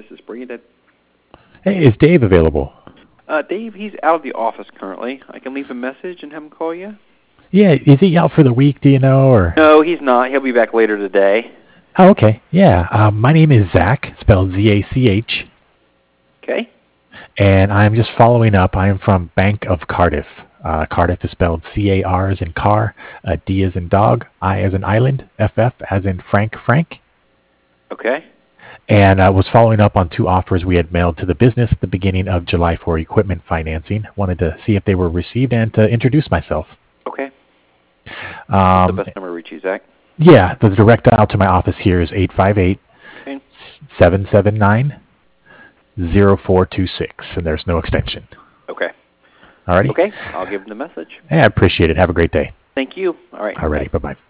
is Brandon. Hey, is Dave available? Dave, he's out of the office currently. I can leave a message and have him call you. Yeah, is he out for the week, do you know, or? No, he's not. He'll be back later today. Oh, okay. Yeah, my name is Zach, spelled Z-A-C-H, Okay. and I'm just following up. I am from Bank of Cardiff. Cardiff is spelled C-A-R as in car, D as in dog, I as in island, F-F as in Frank. Okay. And I was following up on two offers we had mailed to the business at the beginning of July for equipment financing. Wanted to see if they were received and to introduce myself. Okay. What's the best number to reach you, Zach? Yeah, the direct dial to my office here is 858-779-0426, and there's no extension. Okay. Alrighty? Okay, I'll give him the message. Yeah, I appreciate it. Have a great day. Thank you. All right. Alrighty, bye-bye.